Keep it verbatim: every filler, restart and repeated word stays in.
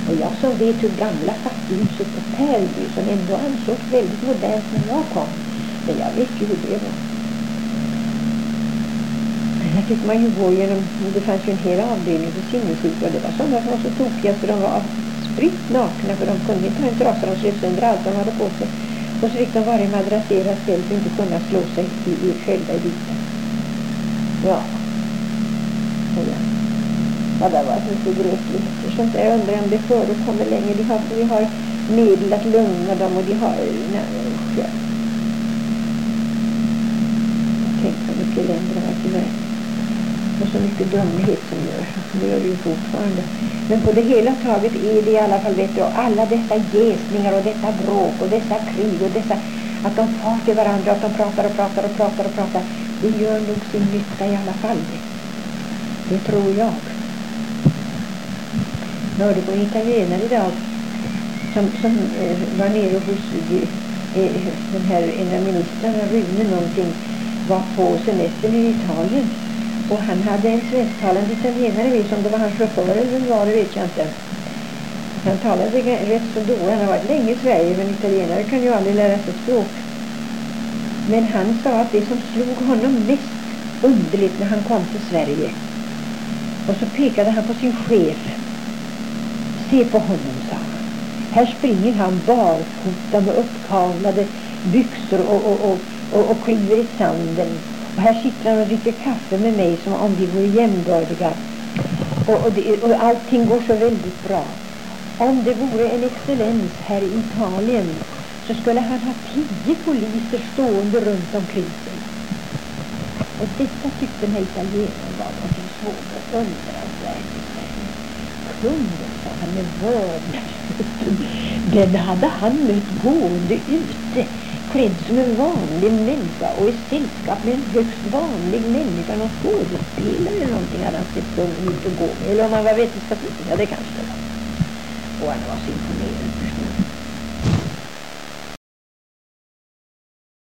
Och jag som vet hur gamla fattighuset på Pärlby, som ändå ansågs väldigt modernt när jag kom. Men jag vet ju hur det var. Här fick man ju gå genom, det fanns ju en hel avdelning för sinnessjuka, och det var sådana som var så tokiga så de var spritt nakna, för de kunde inte ha en trasa, de slöt sönder allt de hade på sig. Och så fick de vara madrasserad själv för inte kunna slå sig i, i själva i biten. Ja. Och ja. Ja, det var så gräsligt. Sånt där, jag undrar om det förekommer längre. De har, vi har medel att lugna dem, och de har... Nej, ja. Tänk så mycket länder har varit i världen. Och så mycket dumhet som gör. Det gör det ju fortfarande. Men på det hela taget är det i alla fall, vet du, alla dessa jäsningar och detta bråk och dessa krig och dessa... Att de far till varandra, att de pratar och pratar och pratar och pratar. Det gör nog sin nytta i alla fall. Det tror jag. Jag hörde på en italienare idag som, som eh, var nere hos eh, den här ena ministern, Rune någonting, var på semestern i Italien. Och han hade en svensktalande italienare med, som det var hans chaufför eller vem var det, vet jag inte. Han talade rätt så dåligt. Han har varit länge i Sverige, men italienare kan ju aldrig lära sig språk. Men han sa att det som slog honom mest underligt när han kom till Sverige, och så pekade han på sin chef. Se på honom, sa han. Här springer han barfota med uppkavlade byxor och, och, och, och, och kliver i sanden. Och här sitter han och dricker kaffe med mig som om vi vore jämnbördiga. Och, och, det, och allting går så väldigt bra. Om det vore en excellens här i Italien, så skulle han ha tio poliser stående runt omkring sig. Och detta tyckte den här italienaren var någonting svårt och undrandsvärt. Kunden, sa han med vördnad, den hade han mött gående ute, klädd som en vanlig människa och i sällskap med en högst vanlig människa, någon skådespelare eller någonting hade han sett kungen ut och gå med. Eller om han var vetenskaplig, ja det kanske det var. Och han var så imponerad.